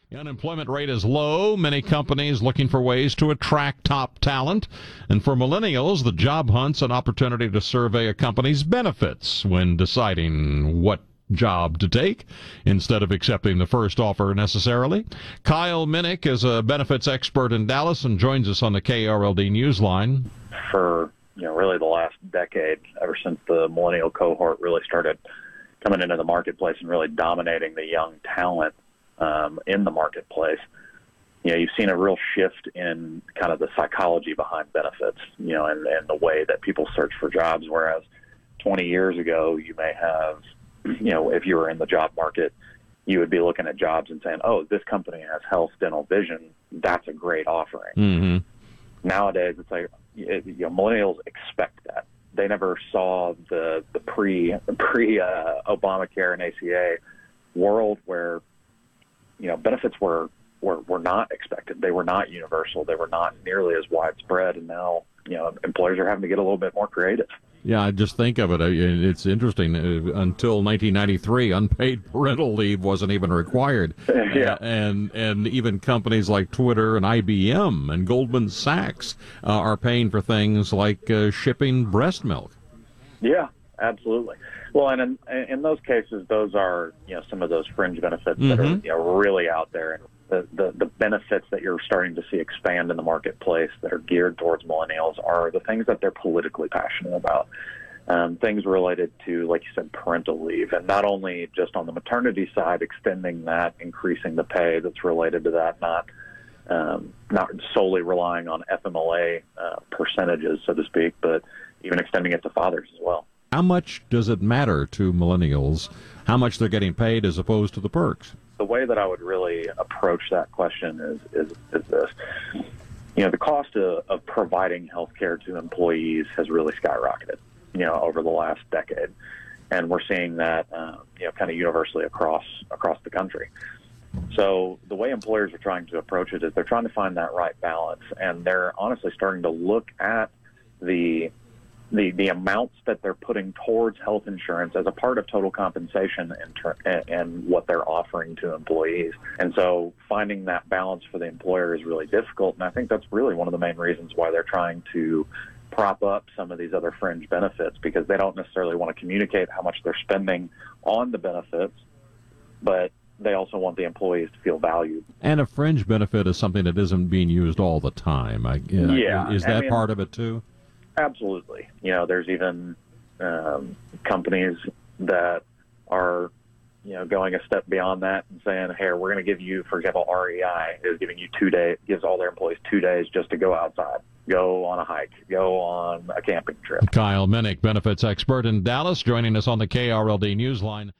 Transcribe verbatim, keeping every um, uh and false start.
The unemployment rate is low. Many companies looking for ways to attract top talent. And for millennials, the job hunt's an opportunity to survey a company's benefits when deciding what job to take instead of accepting the first offer necessarily. Kyle Minnick is a benefits expert in Dallas and joins us on the K R L D Newsline. For you know, really the last decade, ever since the millennial cohort really started coming into the marketplace and really dominating the young talent um, in the marketplace, you know, you've seen a real shift in kind of the psychology behind benefits, you know, and, and the way that people search for jobs. Whereas twenty years ago, you may have, you know, if you were in the job market, you would be looking at jobs and saying, oh, this company has health, dental, vision. That's a great offering. Mm-hmm. Nowadays, it's like, you know, millennials expect that. They never saw the the pre pre uh, Obamacare and A C A world where, you know, benefits were, were were not expected. They were not universal. They were not nearly as widespread. And now, you know, employers are having to get a little bit more creative. Yeah, I just think of it. It's interesting. Until nineteen ninety-three, unpaid parental leave wasn't even required. Yeah. And and even companies like Twitter and I B M and Goldman Sachs uh, are paying for things like uh, shipping breast milk. Yeah, absolutely. Well, and in, in those cases, those are, you know, some of those fringe benefits Mm-hmm. that are, you know, really out there. And the, the, the benefits that you're starting to see expand in the marketplace that are geared towards millennials are the things that they're politically passionate about. Um, things related to, like you said, parental leave, and not only just on the maternity side, extending that, increasing the pay that's related to that, not um, not solely relying on F M L A uh, percentages, so to speak, but even extending it to fathers as well. How much does it matter to millennials how much they're getting paid as opposed to the perks? The way that I would really approach that question is is, is this. You know, the cost of, of providing health care to employees has really skyrocketed, you know, over the last decade. And we're seeing that, uh, you know, kind of universally across across the country. So the way employers are trying to approach it is they're trying to find that right balance. And they're honestly starting to look at the the the amounts that they're putting towards health insurance as a part of total compensation and, ter- and what they're offering to employees. And so finding that balance for the employer is really difficult. And I think that's really one of the main reasons why they're trying to prop up some of these other fringe benefits, because they don't necessarily want to communicate how much they're spending on the benefits, but they also want the employees to feel valued. And a fringe benefit is something that isn't being used all the time. I, you know, yeah. Is that I mean, part of it too? Absolutely. You know, there's even um, companies that are, you know, going a step beyond that and saying, hey, we're going to give you, for example, R E I is giving you two days, gives all their employees two days just to go outside, go on a hike, go on a camping trip. Kyle Minnick, benefits expert in Dallas, joining us on the K R L D Newsline.